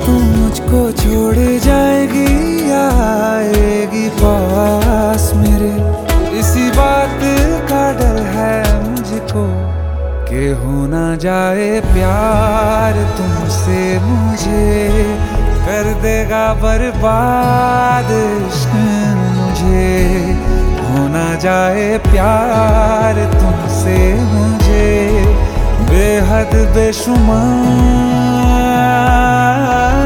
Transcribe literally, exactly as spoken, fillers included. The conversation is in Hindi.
तू मुझको छोड़ जाएगी या आएगी पास मेरे, इसी बात का डर है मुझको कि हो ना जाए प्यार तुमसे मुझे, कर देगा बर्बाद इश्क मुझे। हो ना जाए प्यार तुमसे मुझे, बेहद बेशुमार